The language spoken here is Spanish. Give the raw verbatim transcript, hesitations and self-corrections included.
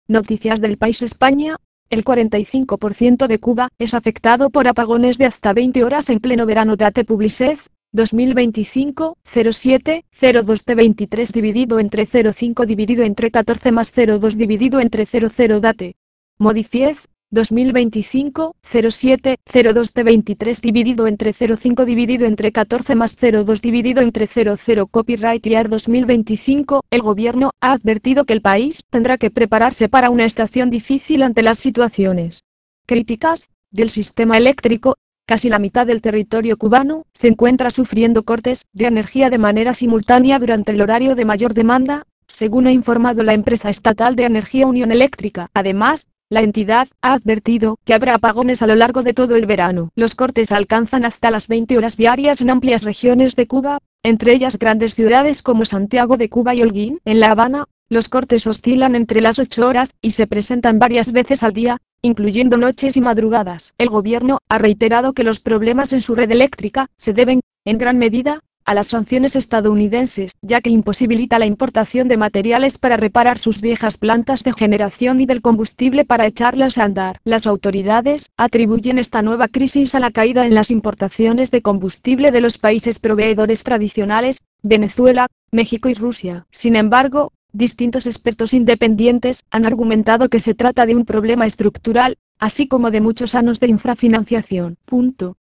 Noticias del país España. El cuarenta y cinco por ciento de Cuba es afectado por apagones de hasta veinte horas en pleno verano. Date Publicez, dos mil veinticinco, cero siete, cero dos de veintitrés dividido entre cero coma cinco dividido entre catorce más cero coma dos dividido entre cero coma cero. Date. Modifiez, dos mil veinticinco, cero siete, cero dos de veintitrés dividido entre cero coma cinco dividido entre catorce más cero coma dos dividido entre cero coma cero. Copyright Year dos mil veinticinco. El gobierno ha advertido que el país tendrá que prepararse para una estación difícil ante las situaciones críticas del sistema eléctrico. Casi la mitad del territorio cubano se encuentra sufriendo cortes de energía de manera simultánea durante el horario de mayor demanda, según ha informado la empresa estatal de energía Unión Eléctrica. Además, la entidad ha advertido que habrá apagones a lo largo de todo el verano. Los cortes alcanzan hasta las veinte horas diarias en amplias regiones de Cuba, entre ellas grandes ciudades como Santiago de Cuba y Holguín. En La Habana, los cortes oscilan entre las ocho horas y se presentan varias veces al día, incluyendo noches y madrugadas. El gobierno ha reiterado que los problemas en su red eléctrica se deben, en gran medida, a las sanciones estadounidenses, ya que imposibilita la importación de materiales para reparar sus viejas plantas de generación y del combustible para echarlas a andar. Las autoridades atribuyen esta nueva crisis a la caída en las importaciones de combustible de los países proveedores tradicionales, Venezuela, México y Rusia. Sin embargo, distintos expertos independientes han argumentado que se trata de un problema estructural, así como de muchos años de infrafinanciación. Punto.